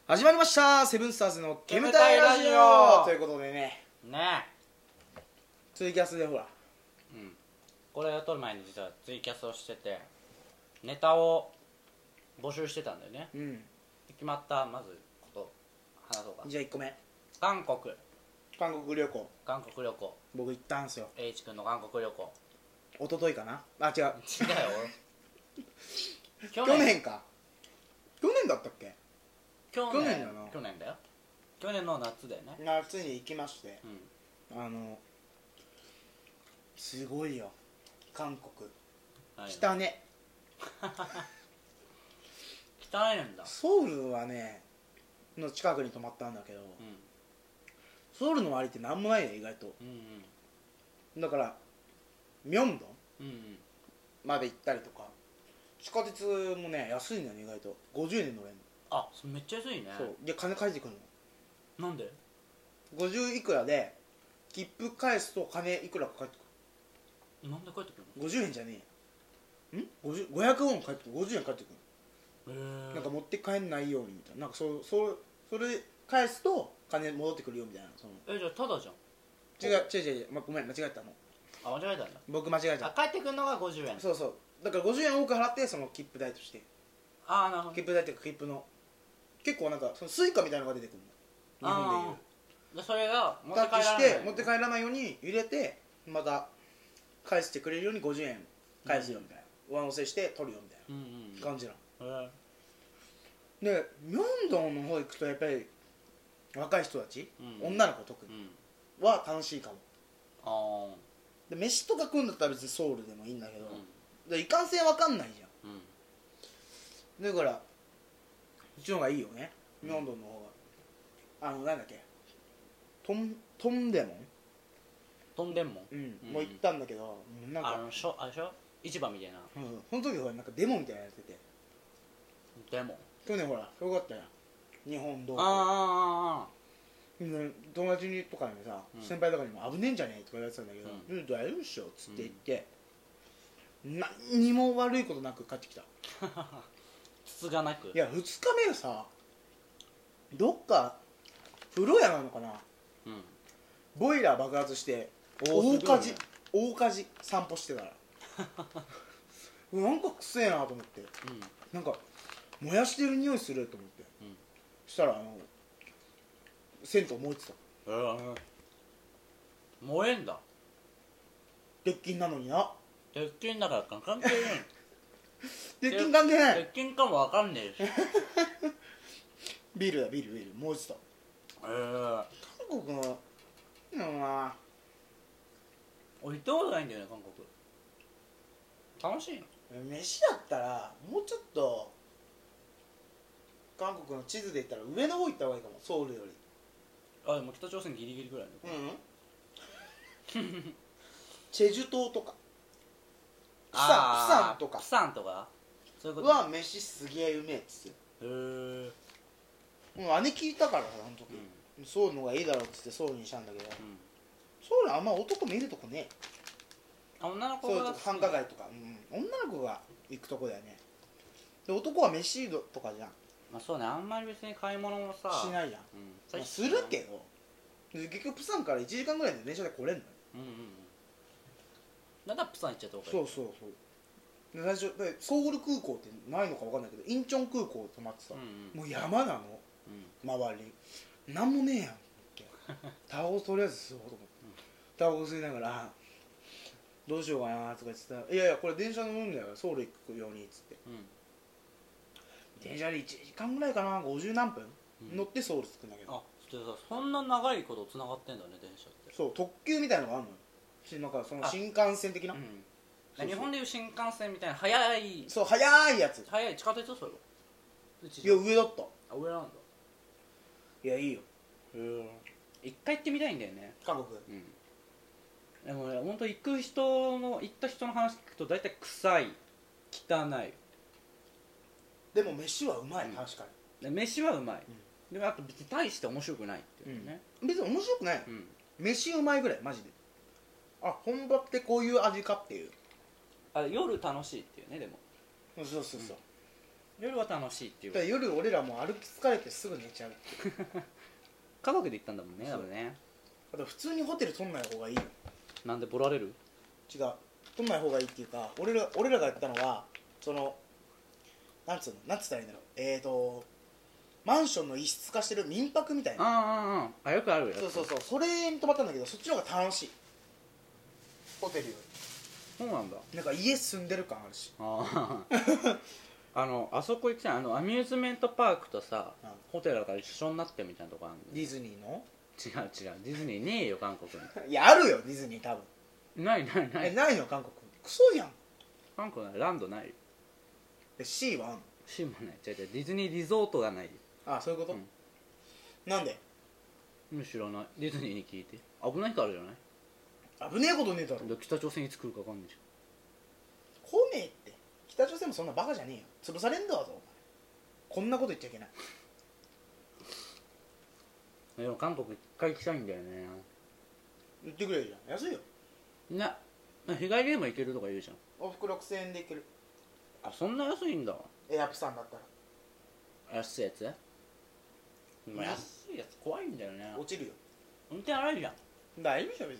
始まりましたセブンスターズの煙たいラジオということでね、ツイキャスでほら、 これを撮る前に実はツイキャスをしててネタを募集してたんだよね。決まったまずこと話そうか。 じゃあ1個目、 韓国旅行。僕行ったんすよ。 H 君の韓国旅行。 一昨日かな、あ、違う違うよ去年か、去年だったっけ。 去年だな。 去年だよ。去年の夏だよね。 夏に行きまして、すごいよ韓国。汚ね汚いんだ。 ソウルはねの近くに泊まったんだけど、ソウルの周りってなんもないよ意外と、だからミョンドンまで行ったりとか、地下鉄もね安いんだよね意外と。50円で乗れんの。 あ、それめっちゃ安いね。 そうで金返ってくるの。 なんで 50いくらで切符返すと金いくらか返ってくなんで帰ってくるる。50円じゃねえやん、500ウォン返ってくる、50円返ってくる。なんか持って帰んないようにみたいな、なんかそれ返すと金戻ってくるよみたいな。 じゃあただじゃん。 違う、ごめん間違えたの。 あ、間違えたんだ。 僕間違えた。 帰ってくるのが50円。 そうそう、だから50円多く払ってその切符代として。 ああ、なるほど。 切符代っていうか切符の結構なんかそのスイカみたいなのが出てくるの、日本でいう。 でそれが持タって帰らないッチして持って帰らないように入れて、また返してくれるように50円返すよみたいな、上乗せして取るよみたいな感じなの。でミョンドンの方行くとやっぱり若い人たち、女の子特には楽しいかも。で飯とか食うんだったら別にソウルでもいいんだけど、でいかんせん分かんないじゃん、だからこっちの方がいいよね、ミョンドンの方が。なんだっけ、トンデモンもう行ったんだけど、なんかあれでしょ市場みたいな。 その時ほらなんかデモみたいなのやってて、 でも去年ほらすごかったよ日本どう友達にとかにさ、先輩とかにも危ねえんじゃねえとか言われてたんだけど、大丈夫っしょっつって言って、何にも悪いことなく帰ってきた。 つがなく。 いや2日目さ、どっか風呂屋なのかな、ボイラー爆発して大火事散歩してたらなんかくせえなと思って、なんか燃やしてる匂いすると思って、そしたら銭湯燃えてた。 燃えんだ。 鉄筋なのにな。 鉄筋だから関係ない。 鉄筋関係ない。 鉄筋かもわかんねえし。 ビール燃えてた。韓国のな、 俺行ったことないんだよね韓国。楽しいの？ 飯だったらもうちょっと韓国の地図で言ったら上の方行った方がいいかも、ソウルより。 でも北朝鮮ギリギリぐらいの。 チェジュ島とかプサンとかそういうことは飯すげえうめえっつって。もう姉聞いたからさ、あの時、ソウルの方がいいだろうっつってソウルにしたんだけど、ソウルあんま男見るとこねえ。 女の子がそういうとこ繁華街とか、女の子が行くとこだよね。で男は飯とかじゃん。 まあそうね、あんまり別に買い物もさしないじゃん、するけど結局プサンから1時間ぐらいで電車で来れんのよ。 だからプサン行っちゃった方がいい。 そうで最初でソウル空港ってないのか分かんないけどインチョン空港泊まってさ、もう山なの、周りなんもねえやんってタバコとりあえず吸おうと思って、タバコ吸いながらどうしようかなとか言ってたら、いやこれ電車乗るんだよソウル行くようにっつって、電車で1時間ぐらいかな、50何分、乗ってソウル着くんだけど。 そんな長いことつながってんだね電車って。 そう、特急みたいなのがあるのよ。なんかその新幹線的な、 日本でいう新幹線みたいな速い、 そう速いやつ。 速い地下鉄それは。 いや上だった。 上なんだ。 いやいいよ、 一回行ってみたいんだよね韓国。 でもね、本当行った人の話聞くと大体臭い、汚い。 でも飯はうまい、確かに飯はうまい、でもあと別に大して面白くないっていうね、 別に面白くない、飯うまいぐらいマジで。本場ってこういう味かっていう。 夜楽しいっていうね。でもそう、 夜は楽しいっていうだから夜俺らも歩き疲れてすぐ寝ちゃうっていう家族で行ったんだもんね多分ね。 あと普通にホテル取んない方がいいよ。 なんでボラれる？ 違う、取んない方がいいっていうか、俺らがやったのはそのなんつったらいいんだろう、マンションの一室化してる民泊みたいな。 あよくあるよ。 そうそれに泊まったんだけど、そっちの方が楽しい、ホテルよそうなんだ。 り。なんか家住んでる感あるし。 あそこ行きたい。アミューズメントパークとさ、 うんホテルが一緒になってるみたいなとこあるんディズニーの違うディズニーねえよ韓国いやあるよディズニー多分。 に。ないないの韓国クソじゃん。 韓国ないランドないよ。 シーはあんの？ シーもない。違うディズニーリゾートがないよ。 あそういうこと、 うんなんで知らない。ディズニーに聞いて。危ないからじゃない？ 危ねえことねえだろ。 北朝鮮いつ来るか分かんないじ来ねえって。北朝鮮もそんなバカじゃねえよ。潰されんだぞお前。こんなこと言っちゃいけない。 ゃん。でも韓国一回行きたいんだよね。 言ってくれるじゃん。安いよ。 日帰りでも行けるとか言うじゃん。 往復6000円で行ける。 あそんな安いんだ。 エアプサンだったら安いやつ？でも安いやつ怖いんだよね。 落ちるよ。 運転荒いじゃん。 大丈夫でしょ別に。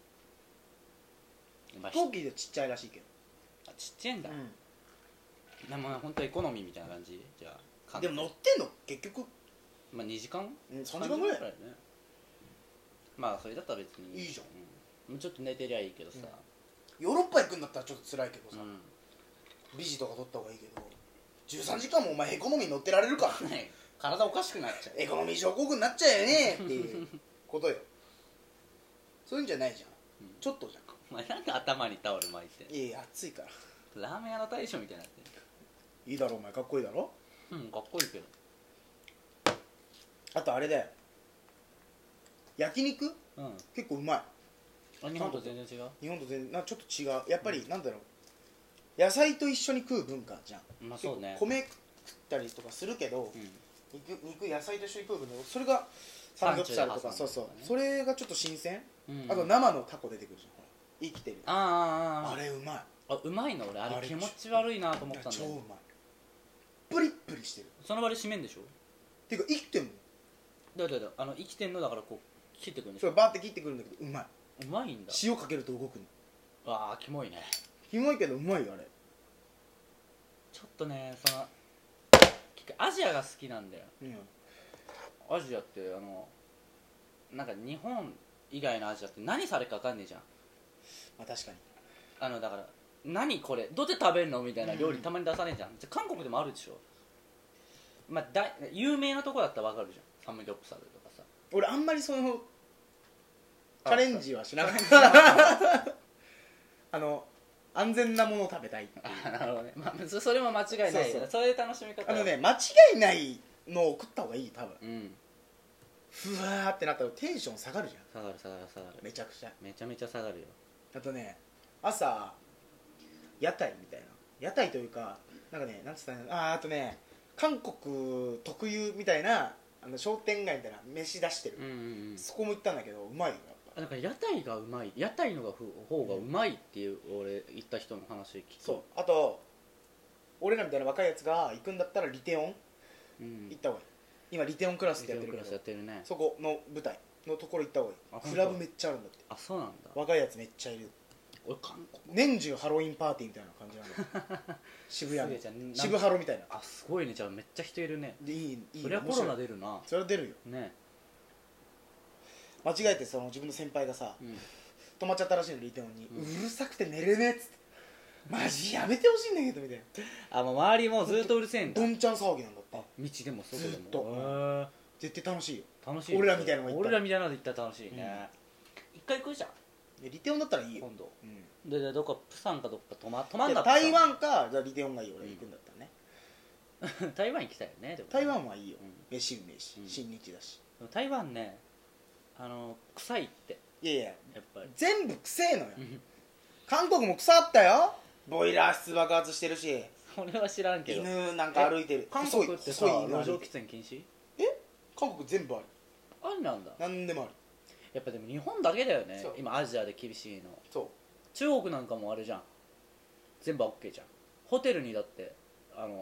飛行機でちっちゃいらしいけど。 ちっちゃいんだ。でも本当エコノミーみたいな感じじゃあ。 でも乗ってんの結局、 まあ2時間 3時間ぐらいね。まあそれだったら別にいいじゃん。 もうちょっと寝てりゃいいけどさ、 ヨーロッパ行くんだったらちょっと辛いけどさ、 うんビジとか取った方がいいけど、13時間もお前エコノミー乗ってられるかね体おかしくなっちゃう。 エコノミー症候群になっちゃうよねっていうことよ。そういうんじゃないじゃん、ちょっとじゃん。 お前なんか頭にタオル巻いていや暑いからラーメン屋の大将みたいになっていいだろお前、かっこいいだろ。 る。かっこいいけど。 あとあれだよ、焼肉結構うまい。 日本と全然違う。 日本と全然ちょっと違う。やっぱりなんだろう、野菜と一緒に食う文化じゃん。 まあそうね。 米食ったりとかするけど、 うん肉野菜と一緒に食う文化、それがサムギョプサルとか、そうそう、それがちょっと新鮮。あと生のタコ出てくるじゃん、ほら生きてる。あれうまい。 うまいの。俺あれ気持ち悪いなと思ったんだよ。 超うまい。プリップリしてる。 その場で締めんでしょ。 っていうか生きてんの。 生きてんのだからこう切ってくるんでしょ。 それバーって切ってくるんだけどうまい。 うまいんだ。 塩かけると動くの。 わあキモいね。 キモいけどうまいよあれ。 ちょっとねアジアが好きなんだよ。アジアってなんか日本以外のアジアって何されるか分かんねえじゃん。 まあ確かに。 だから何これどうやって食べるのみたいな料理たまに出さねえじゃん。じゃ韓国でもあるでしょ。まあ有名なとこだったら分かるじゃん。サムギョプサルとかさ。 俺あんまりそのチャレンジはしなかった安全なものを食べたいっていう。 なるほどね。まあそれも間違いないよ。そういう楽しみ方。 間違いないのを食った方がいい多分。ふわーってなったらテンション下がるじゃん。 下がるめちゃくちゃ。 めちゃめちゃ下がるよ。 あとね、朝屋台みたいな、屋台というかなんかね、なんつったらいいの、あとね、韓国特有みたいな商店街みたいな飯出してる、そこも行ったんだけどうまいよ。 なんか屋台がうまい、屋台の方がうまいっていう、俺行った人の話聞く。 そう。あと俺らみたいな若いやつが行くんだったらリテオン行った方がいい。今リテオンクラスってやってるけど、そこの舞台のところ行った方がいい。クラブめっちゃあるんだって。 あ、そうなんだ。 若いやつめっちゃいる。 俺韓国年中ハロウィンパーティーみたいな感じなの渋谷の渋ハロみたいな。 あ、すごいね。じゃあめっちゃ人いるね。 でいいそりゃコロナ出るな。 それは出るよね。 間違えて自分の先輩がさ、泊まっちゃったらしいのリテオンに、うるさくて寝れねえっつって、マジやめてほしいんだけどみたいな。 もう周りもずっとうるせえんだ。 どんちゃん騒ぎなんだって。 道でも外でもずっと絶対楽しいよ。 楽しい。 俺らみたいなのが俺らみたいなので行ったら楽しいね。一回行くじゃんリテオンだったらいいよ今度。でどこプサンかどっか泊まんだった。 台湾かじゃあリテオンがいいよ俺行くんだったらね。 台湾行きたいよね。 台湾はいいよ。飯うめえし親日だし。 台湾ね、臭いって。 いやいや、 やっぱり全部臭えのよ。韓国も臭ったよ。ボイラー室爆発してるし。 それは知らんけど。 犬なんか歩いてる。 韓国ってさ、路上喫煙禁止？ 韓国全部ある。 あるなんだ。 何でもある。 やっぱでも日本だけだよね今アジアで厳しいの。 そう。 中国なんかもあれじゃん、全部 OK じゃん。ホテルにだって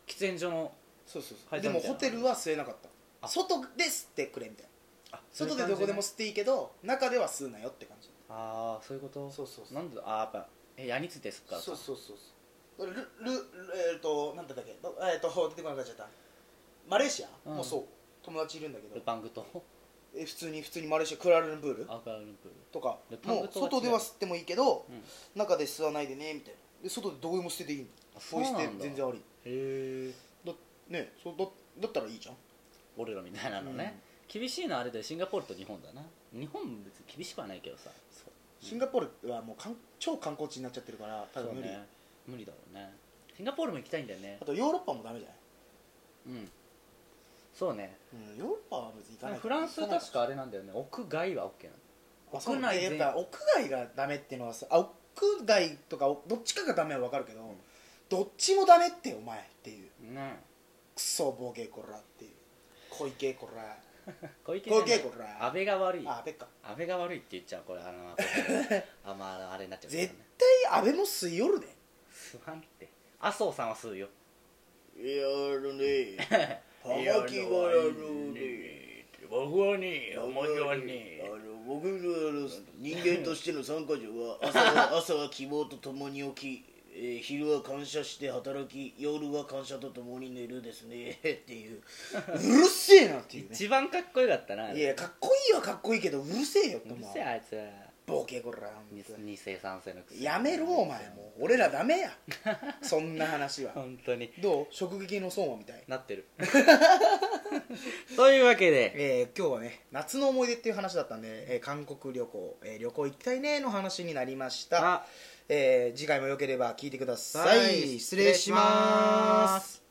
喫煙所のそうそうそう。 配でも達みたいなホテルは吸えなかった。外で吸ってくれみたいな。外でどこでも吸っていいけど中では吸うなよって感じ。 ああそういうこと。 そうそうそう。 なんでやっぱ矢について吸うからか。 そうそうそうそう。なんだっけ、出てこなくなっちゃった。マレーシアもそう、友達いるんだけど、 ルパングと普通にマレーシアクアラルンプールアクアラルンプールとかルパンもうグとは違う外では吸ってもいいけど、 うん中で吸わないでねみたいな。で外でどこでも捨てていいの。 そうなんだ。 ポイ捨て全然あり。 へえ。 ね、だったらいいじゃん。 俺らみたいなのね、厳しいのはあれでシンガポールと日本だな。日本別に厳しくはないけどさ。 シンガポールはもう超観光地になっちゃってるから多分無理、 ね、無理だろうね。シンガポールも行きたいんだよね。 あとヨーロッパもダメじゃない。 うんそうね、 ヨーロッパは別に行かない。 フランス確かあれなんだよね、屋外は OK なの。屋内やっぱ屋外がダメっていうのはさ、屋外とかどっちかがダメは分かるけど、どっちもダメってお前っていうね。 クソボケこらっていう小池こら小池こら安倍が悪い。 安倍か。 安倍が悪いって言っちゃうこれあれになっちゃう、ね、 絶対安倍も吸いよるで。 吸わんって麻生さんは吸うよ。 いやね葉巻は僕はね僕の人間としての参加者は朝は希望とともに起き、昼は感謝して働き、夜は感謝とともに寝るですねっていううるせえなっていうね。 一番かっこよかったな。 いやかっこいいはかっこいいけどうるせえよってうる思う。 せえあいつボケこら二世三世のくせにやめろお前、もう俺らダメやそんな話は。 本当にどう食撃の相馬みたいなってるというわけで、 今日はね夏の思い出っていう話だったんで、韓国旅行、旅行行きたいねの話になりました。次回もよければ聞いてください。失礼します。